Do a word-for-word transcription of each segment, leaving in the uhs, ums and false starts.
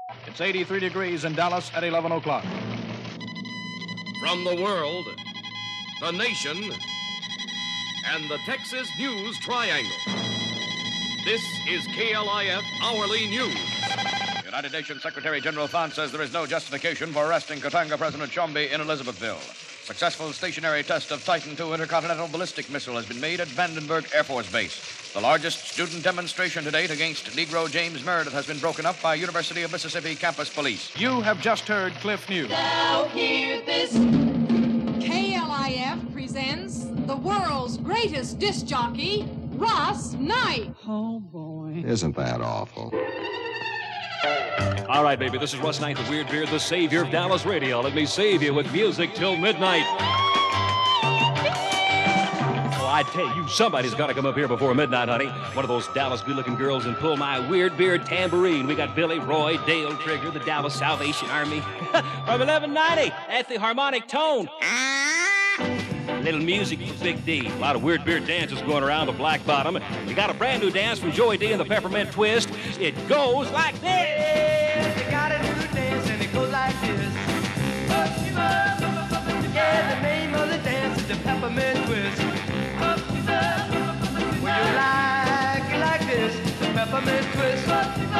It's eighty-three degrees in Dallas at eleven o'clock. From the world, the nation, and the Texas News Triangle. This is K L I F Hourly News. United Nations Secretary General Thant says there is no justification for arresting Katanga President Chombe in Elizabethville. Successful stationary test of Titan two intercontinental ballistic missile has been made at Vandenberg Air Force Base. The largest student demonstration to date against Negro James Meredith has been broken up by University of Mississippi campus police. You have just heard Cliff News. Now hear this. K L I F presents the world's greatest disc jockey, Ross Knight. Oh, boy. Isn't that awful? All right, baby, this is Russ Knight, the Weird Beard, the savior of Dallas radio. Let me save you with music till midnight. Oh, I tell you, somebody's got to come up here before midnight, honey. One of those Dallas good-looking girls and pull my Weird Beard tambourine. We got Billy, Roy, Dale Trigger, the Dallas Salvation Army. From eleven ninety, that's the harmonic tone. Little music for Big D. A lot of Weird Beard dances going around the Black Bottom. We got a brand new dance from Joey D and the Peppermint Twist. It goes like this. They got a new dance and it goes like this. Yeah, the name of the dance is the Peppermint Twist. Would you like it like this? The Peppermint Twist.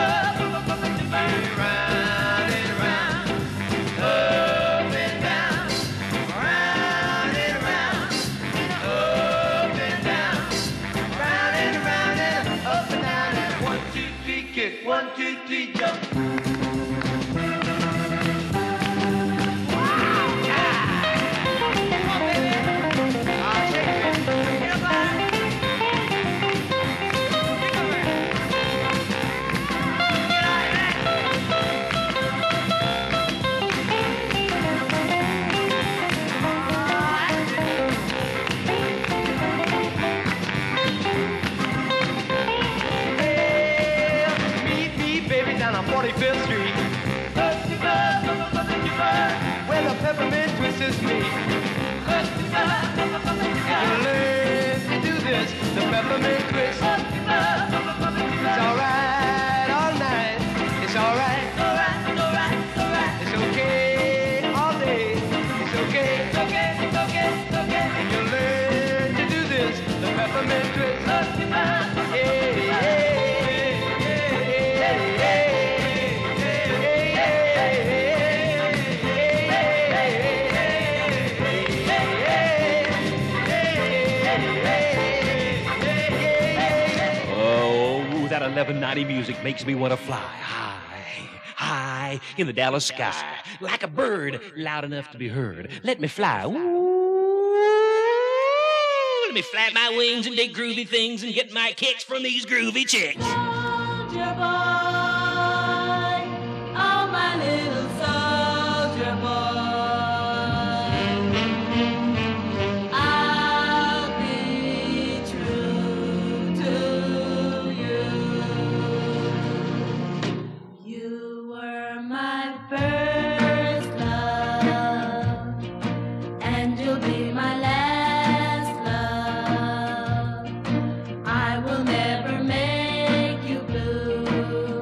Round and round, up and down, round and round, up and down, round and round and up and down. And one, two, three, kick. One, two, three, jump. forty-fifth Street, where the Peppermint Twist is me. You learn to do this, the Peppermint Twist. It's alright all night, it's alright, it's okay all day, it's okay, it's okay, it's okay, it's okay. And you learn to do this, the Peppermint Twist. Hey, hey. eleven ninety music makes me want to fly high, high in the Dallas sky, like a bird, loud enough to be heard. Let me fly. Ooh, let me flap my wings and dig groovy things and get my kicks from these groovy chicks. Soldier boy, oh my little soldier boy. I'll be true to you. You were my first love, and you'll be my last love. I will never make you blue.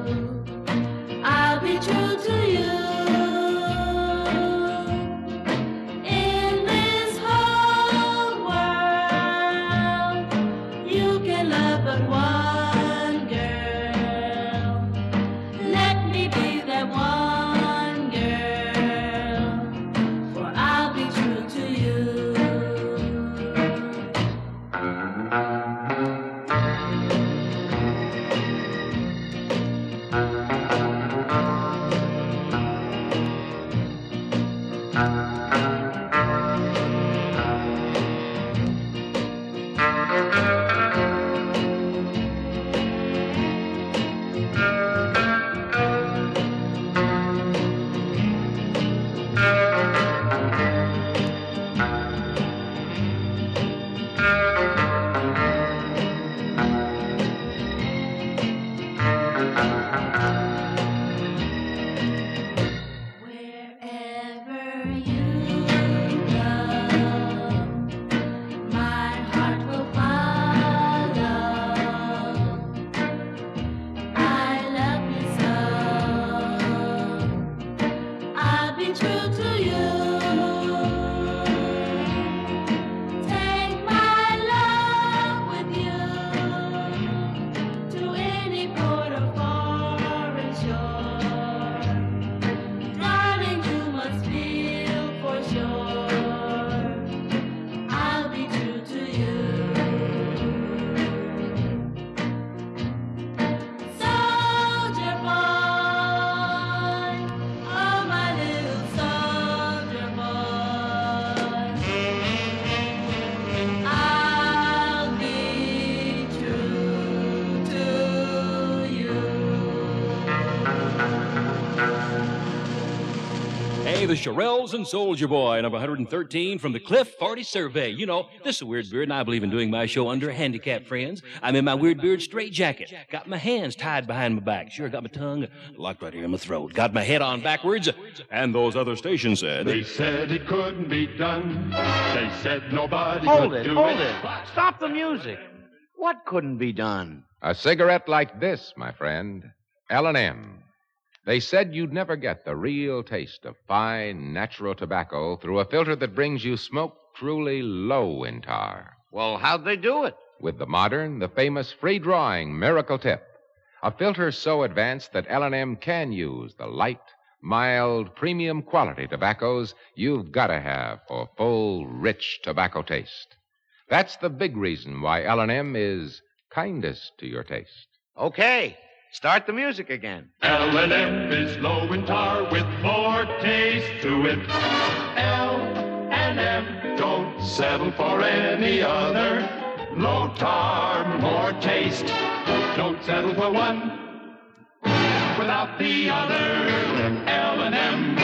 Hey, the Shirelles and Soldier Boy, number one hundred thirteen from the Cliff forty Survey. You know, this is a Weird Beard, and I believe in doing my show under handicapped friends. I'm in my Weird Beard straight jacket. Got my hands tied behind my back. Sure, got my tongue locked right here in my throat. Got my head on backwards. And those other stations said... They said it couldn't be done. They said nobody Hold could it, do hold it. it. Stop the music. What couldn't be done? A cigarette like this, my friend. L and M. They said you'd never get the real taste of fine, natural tobacco through a filter that brings you smoke truly low in tar. Well, how'd they do it? With the modern, the famous free-drawing Miracle Tip. A filter so advanced that L and M can use the light, mild, premium quality tobaccos you've got to have for full, rich tobacco taste. That's the big reason why L and M is kindest to your taste. Okay. Start the music again. L and M is low in tar with more taste to it. L and M, don't settle for any other. Low tar, more taste. Don't settle for one without the other. L and M.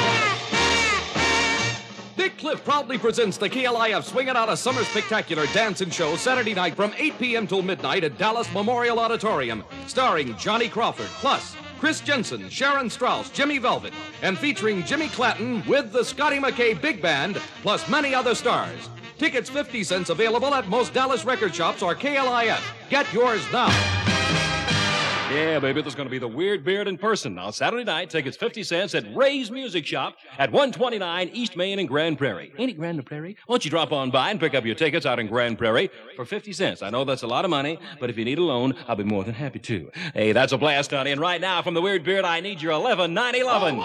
Dick Cliff proudly presents the K L I F Swingin' Out a Summer Spectacular Dancing Show Saturday night from eight p.m. till midnight at Dallas Memorial Auditorium, starring Johnny Crawford, plus Chris Jensen, Sharon Strauss, Jimmy Velvet, and featuring Jimmy Clanton with the Scotty McKay Big Band, plus many other stars. Tickets fifty cents available at most Dallas record shops or K L I F. Get yours now. Yeah, baby, there's going to be the Weird Beard in person. Now, Saturday night, tickets fifty cents at Ray's Music Shop at one twenty-nine East Main in Grand Prairie. Ain't it Grand Prairie? Why don't you drop on by and pick up your tickets out in Grand Prairie for fifty cents? I know that's a lot of money, but if you need a loan, I'll be more than happy to. Hey, that's a blast, honey. And right now, from the Weird Beard, I need your eleven nine eleven.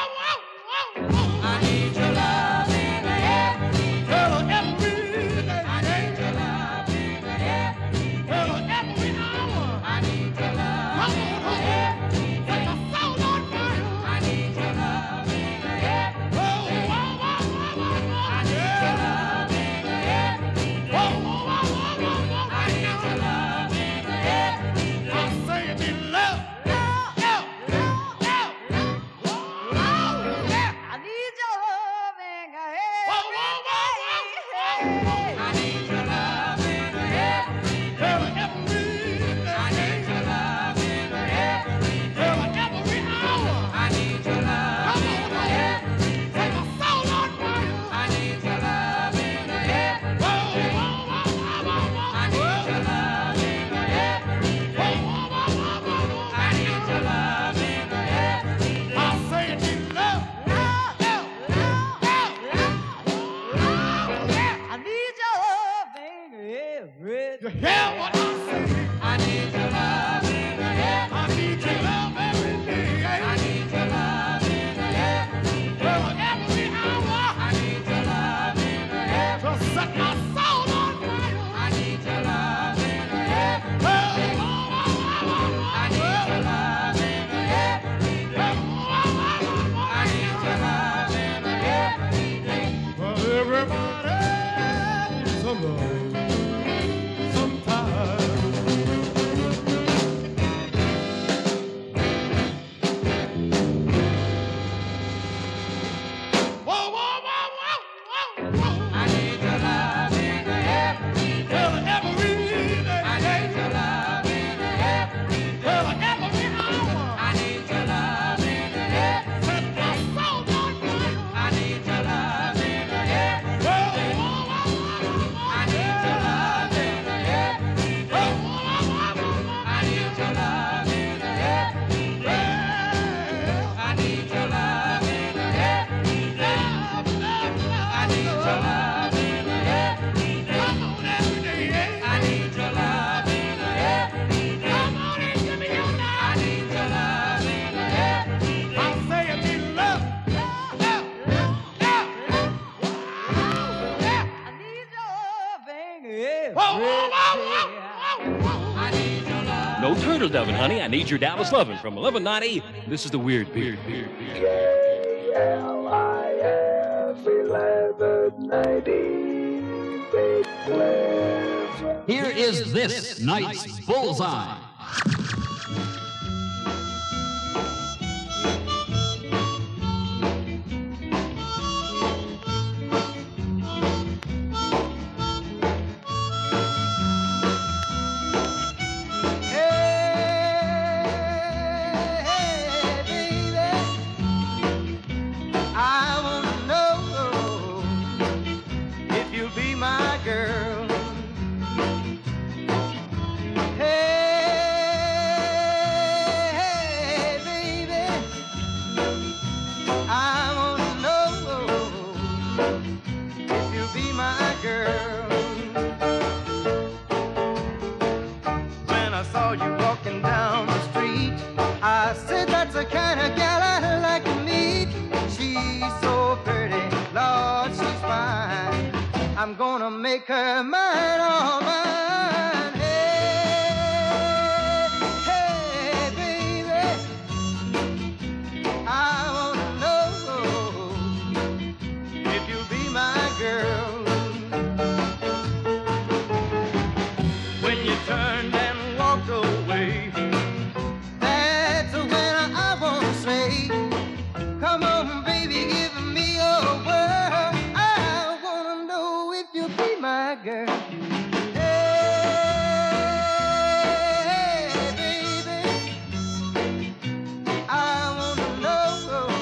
I need your love in the every girl, every day. I need your love in the every girl, every hour. I need your love. Come on, every day. Set your soul on fire. I need your love in the every day. Whoa, whoa, whoa, whoa, whoa. I need your love in the every day. Whoa, whoa, whoa, whoa, whoa, whoa. I need your love in the every day. I'm saying me love. Love, love, love, love, love, love. I need your love in the every day. I need your love in the every day. I need your love in the every day. Every hour. I need your love in the every day. Set my soul on fire. I need your love in the every day. I need your love in the every day. I need your love in the every day. I'm saying you love. Love, love, love, love, love, love. I need your love in the every day. You hear what I'm saying? I need your love in the every day. I need your love every day. I need your love in the every day. Every hour. I need your love in the every day. To set my soul on fire. I need your love in the every day. I need your love in the every day. I need your love in the every day. Well, everybody needs some love sometime. Whoa, whoa, whoa, whoa, whoa, whoa. I need your love in the every day. Well, every day. I need your love in the every day. Well, every hour. I need your love in the every day. Set my soul on fire. I need your love in the every day. Well, whoa, whoa, whoa, whoa. I need your love in the every day. I need your love in the every day. I need your love in the every day. I need your love in the every day. Come on, every day. I need your love in the every day. Come on and give me your love. I need your love in the every day. I'm saying me love. Love, love, love. I need your love in the Whoa, whoa, whoa, whoa, whoa. I need your love. No turtle doving, honey. I need your Dallas lovin' from eleven ninety. This is the Weird Beard. Beard, Beard. L I F eleven ninety Big Cliff. Here is this night's bullseye. Diane's the kind of gal I like to meet. She's so pretty, Lord, she's fine. I'm gonna make her mine, all mine. Hey, hey, baby, I wanna know if you'll be my girl. When you turned and walked away, that's when I wanna say, come on, baby, give me your word. I wanna know if you'll be my girl. Hey, baby, I wanna know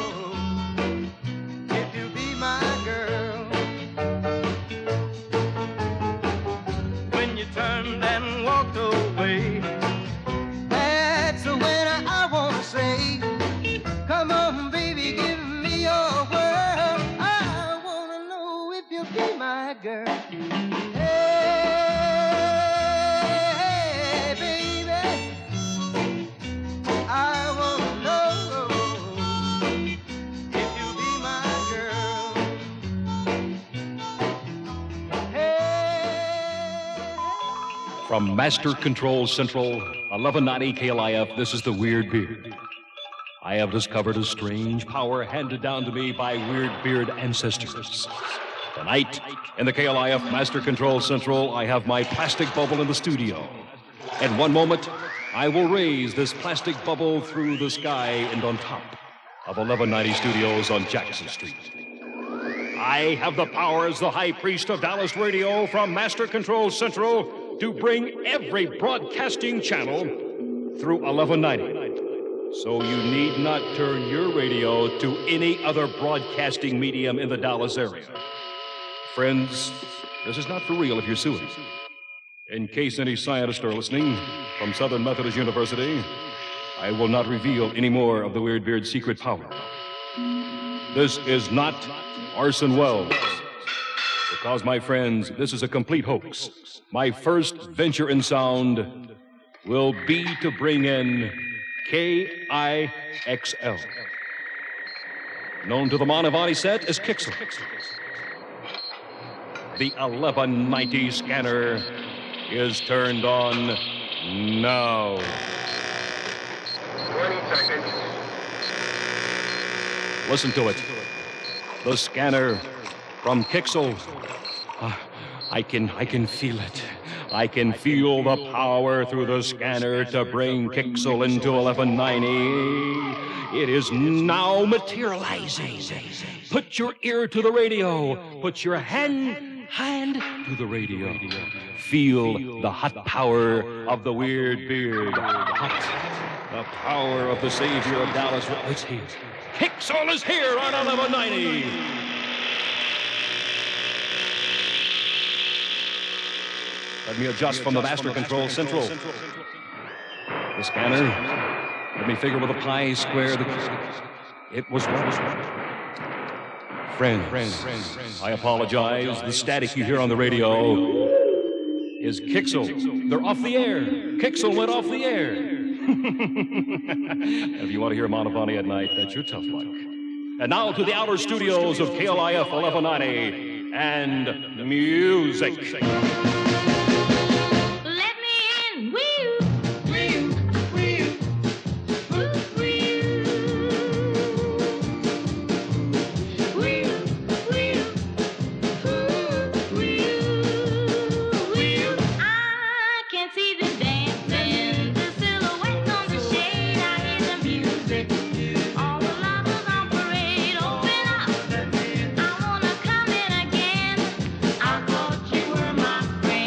if you'll be my girl. When you turned and walked away, that's when I wanna say, come on, baby, give me your word. I wanna know if you'll be my girl. Hey, baby, I wanna know if you'll be my girl. From Master Control Central, eleven ninety K L I F, this is the Weird Beard. I have discovered a strange power handed down to me by Weird Beard ancestors. Tonight, in the K L I F Master Control Central, I have my plastic bubble in the studio. In one moment, I will raise this plastic bubble through the sky and on top of eleven ninety Studios on Jackson Street. I have the power as the High Priest of Dallas Radio from Master Control Central to bring every broadcasting channel through eleven ninety. So you need not turn your radio to any other broadcasting medium in the Dallas area. Friends, this is not for real if you're suing. In case any scientists are listening from Southern Methodist University, I will not reveal any more of the Weird Beard's secret power. This is not Orson Welles. Because, my friends, this is a complete hoax. My first venture in sound will be to bring in K I X L, known to the Manavani set as Kixel. The eleven ninety scanner is turned on now. twenty seconds. Listen to it. The scanner from Kixel. Uh, I can, I can feel it. I can feel the power through the scanner to bring Kixel into eleven ninety. It is now materializing. Put your ear to the radio. Put your hand, hand to the radio. Feel the hot power of the Weird Beard. Hot. The power of the savior of Dallas. It's here. Kixel is here on eleven ninety. Let me adjust from the Master Control Central. The scanner. Let me figure with a pi square. The... It was right. Friends, I apologize. The static you hear on the radio is Kixel. They're off the air. Kixel went off the air. If you want to hear Manavani at night, that's your tough luck. And now to the outer studios of K L I F eleven ninety and music. I thought you were my friend.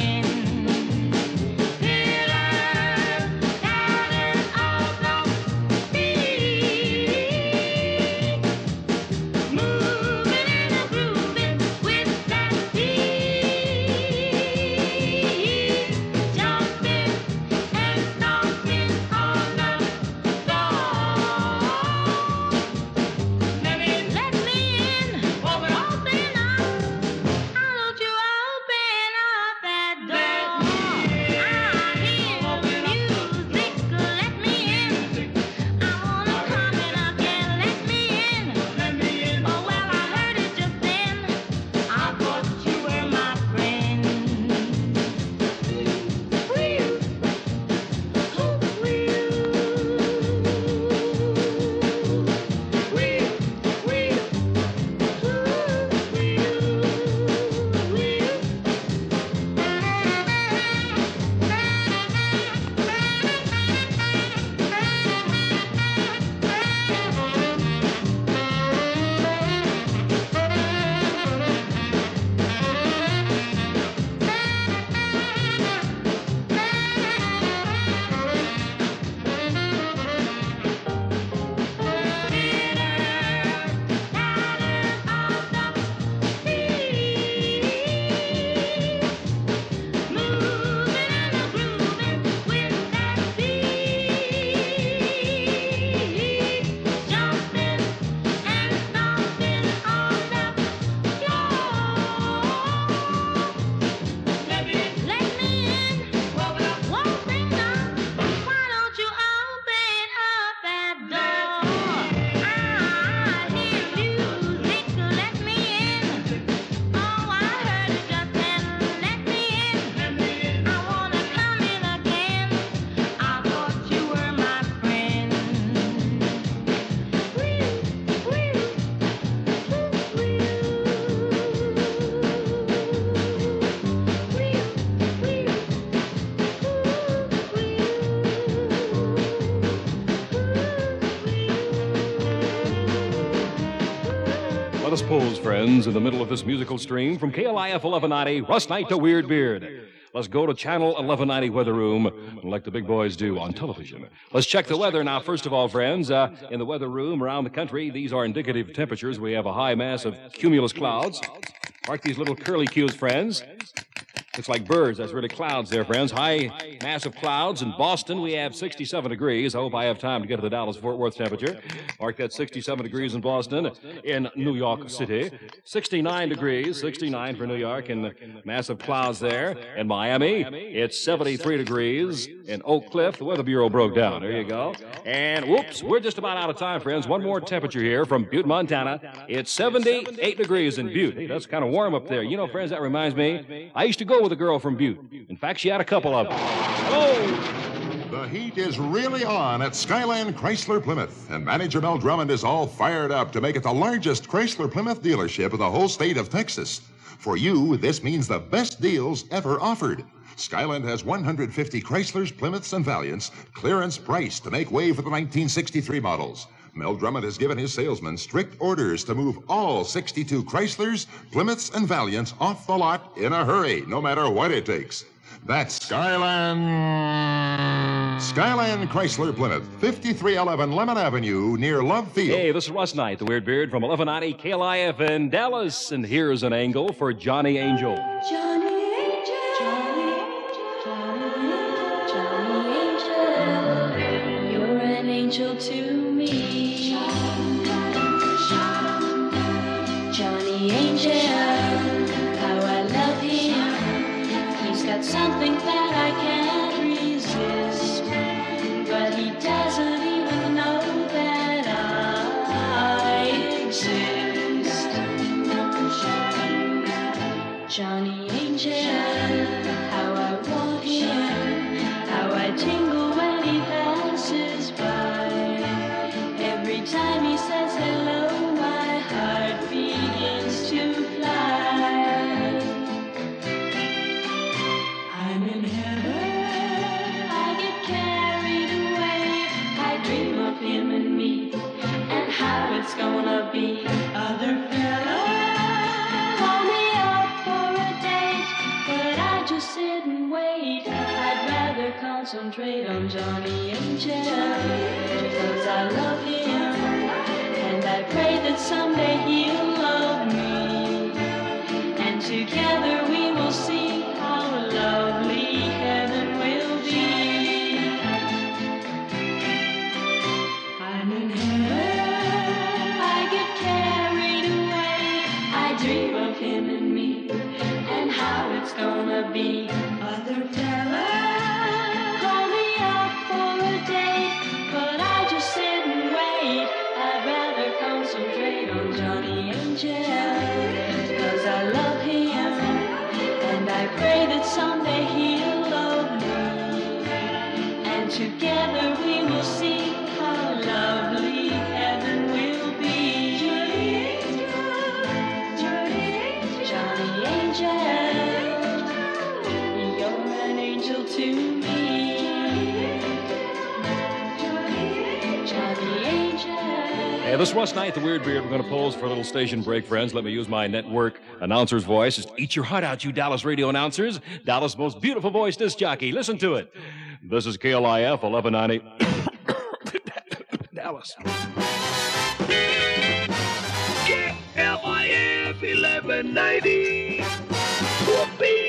Let us pose, friends, in the middle of this musical stream from K L I F eleven ninety, Russ Knight to Weird Beard. Let's go to Channel eleven ninety Weather Room, like the big boys do on television. Let's check the weather now. First of all, friends, uh, in the weather room around the country, these are indicative temperatures. We have a high mass of cumulus clouds. Mark these little curly cues, friends. Looks like birds. That's really clouds there, friends. High mass of clouds. In Boston, we have sixty-seven degrees. I hope I have time to get to the Dallas-Fort Worth temperature. Mark that sixty-seven degrees in Boston. In New York City, sixty-nine degrees. sixty-nine for New York, and massive clouds there. In Miami, it's seventy-three degrees. In Oak Cliff, the Weather Bureau broke down. There you go. And whoops, we're just about out of time, friends. One more temperature here from Butte, Montana. It's seventy-eight degrees in Butte. Hey, that's kind of warm up there. You know, friends, that reminds me, I used to go with a girl from Butte. In fact, she had a couple of them. Hello! The heat is really on at Skyland Chrysler Plymouth, and manager Mel Drummond is all fired up to make it the largest Chrysler Plymouth dealership in the whole state of Texas. For you, this means the best deals ever offered. Skyland has one hundred fifty Chryslers, Plymouths, and Valiants clearance price to make way for the nineteen sixty-three models. Mel Drummond has given his salesmen strict orders to move all sixty-two Chryslers, Plymouths, and Valiants off the lot in a hurry, no matter what it takes. That's Skyland... Skyland Chrysler Plymouth, fifty-three eleven Lemon Avenue, near Love Field. Hey, this is Russ Knight, the Weird Beard from eleven ninety K L I F in Dallas. And here's an angle for Johnny Angel. Johnny Angel, Johnny, Johnny Angel, you're an angel to me. Johnny Angel, how I love him. He's got something that I can't resist, but he doesn't even know that I exist. Johnny Angel, how I want him, how I tingle when he passes by. Every time he says hello, my heart begins to fly. I'm in heaven, I get carried away. I dream of him and me, and how it's gonna be. Other fellas call me up for a date, but I just sit and wait. I'd rather concentrate on Johnny Angel, because I love him, and I pray that someday he'll love me, and together we will see how lovely heaven will be. I'm in heaven, I get carried away. I dream of him and me, and how it's gonna be. Other fellas call me up for a date, but I just sit and wait. I'd rather concentrate on Johnny Angel, because I love him, and I pray that someday he'll love me, and together we will see how lovely heaven will be. Johnny Angel, you're an angel to me. Johnny Angel. Hey, this is Russ Knight, the Weird Beard. We're going to pose for a little station break, friends. Let me use my network announcer's voice. Just eat your heart out, you Dallas radio announcers. Dallas' most beautiful voice disc jockey. Listen to it. This is K L I F eleven ninety. Dallas. K L I F eleven ninety. Whoopee!